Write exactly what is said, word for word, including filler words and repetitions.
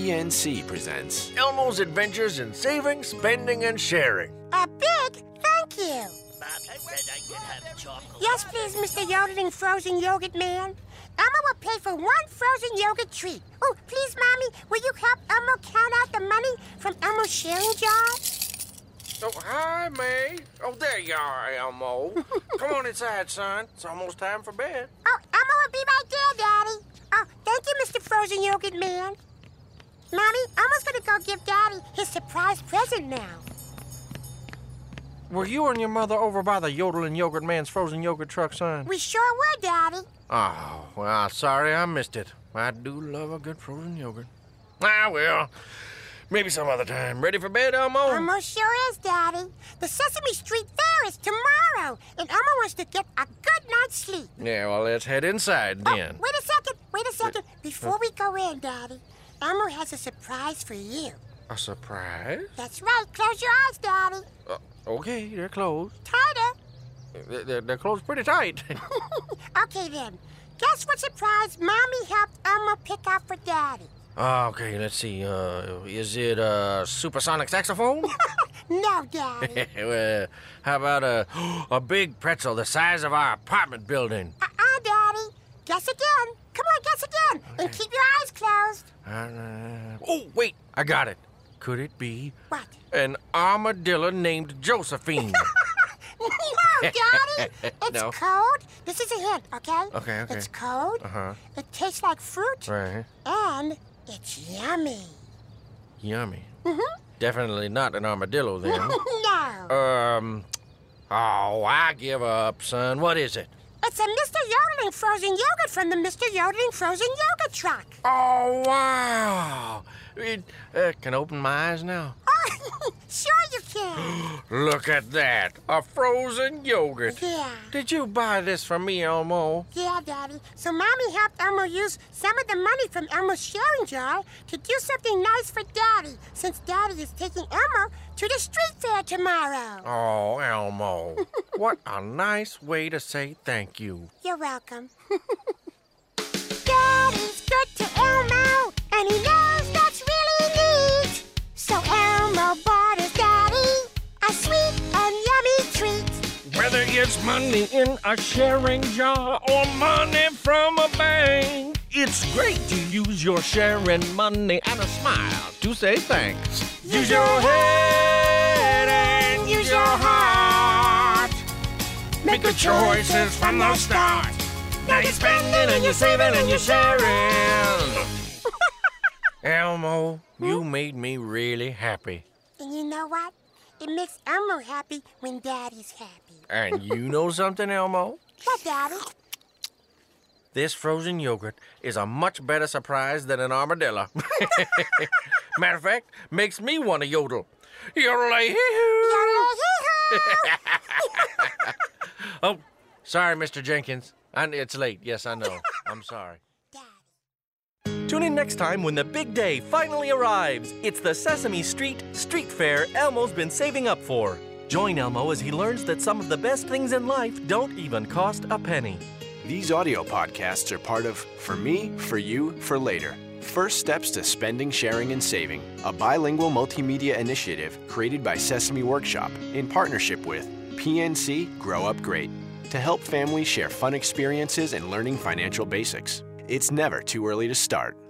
P N C presents Elmo's Adventures in Saving, Spending, and Sharing. A big thank you. Yes, please, Mister Yodeling Frozen Yogurt Man. Elmo will pay for one frozen yogurt treat. Oh, please, Mommy, will you help Elmo count out the money from Elmo's sharing jar? Oh, hi, May. Oh, there you are, Elmo. Come on inside, son. It's almost time for bed. Oh, Elmo will be right there, Daddy. Oh, thank you, Mister Frozen Yogurt Man. Mommy, Elmo's gonna go give Daddy his surprise present now. Were you and your mother over by the Yodeling Yogurt Man's frozen yogurt truck, son? We sure were, Daddy. Oh, well, sorry I missed it. I do love a good frozen yogurt. Ah, well, maybe some other time. Ready for bed, Elmo? Elmo sure is, Daddy. The Sesame Street Fair is tomorrow, and Elmo wants to get a good night's sleep. Yeah, well, let's head inside then. Oh, wait a second, wait a second. Before we go in, Daddy, Elmo has a surprise for you. A surprise? That's right. Close your eyes, Daddy. Uh, okay, they're closed. Tighter. They're, they're closed pretty tight. Okay, then. Guess what surprise Mommy helped Elmo pick out for Daddy? Okay, let's see. Uh, is it a supersonic saxophone? No, Daddy. Well, how about a, a big pretzel the size of our apartment building? Uh-uh, Daddy. Guess again. Come on, guess again. Okay. And keep your eyes closed. Uh, oh, wait. I got it. Could it be what? An armadillo named Josephine? No, Daddy. It's No. cold. This is a hint, okay? Okay, okay. It's cold. Uh-huh. It tastes like fruit. Right. And it's yummy. Yummy. Mm-hmm. Definitely not an armadillo, then. No. Um, oh, I give up, son. What is it? It's a Mister Yodeling Frozen Yogurt from the Mister Yodeling Frozen Yogurt truck. Oh, wow. It, uh, can I open my eyes now? Oh, sure you can. Look at that. A frozen yogurt. Yeah. Did you buy this for me, Elmo? Yeah, Daddy. So Mommy helped Elmo use some of the money from Elmo's sharing jar to do something nice for Daddy, since Daddy is taking Elmo to the street fair tomorrow. Oh, Elmo. What a nice way to say thank you. You're welcome. Daddy's good to Elmo, and he knows that's really neat. So Elmo bought his daddy a sweet and yummy treat. Whether it's money in a sharing jar or money from a bank, it's great to use your sharing money and a smile to say thanks. Use your head and use your heart. Make good choices from the start. Now you're spending and you're saving and you're sharing. Elmo, you made me really happy. And you know what? It makes Elmo happy when Daddy's happy. And you know something, Elmo? What, Daddy? This frozen yogurt is a much better surprise than an armadillo. Matter of fact, makes me want to yodel. Yodel-a-hee-hoo! Yodel-a-hee-hoo! Oh, sorry, Mister Jenkins. I, it's late. Yes, I know. I'm sorry. Tune in next time when the big day finally arrives. It's the Sesame Street Street Fair Elmo's been saving up for. Join Elmo as he learns that some of the best things in life don't even cost a penny. These audio podcasts are part of For Me, For You, For Later. First Steps to Spending, Sharing, and Saving, a bilingual multimedia initiative created by Sesame Workshop in partnership with P N C Grow Up Great to help families share fun experiences and learning financial basics. It's never too early to start.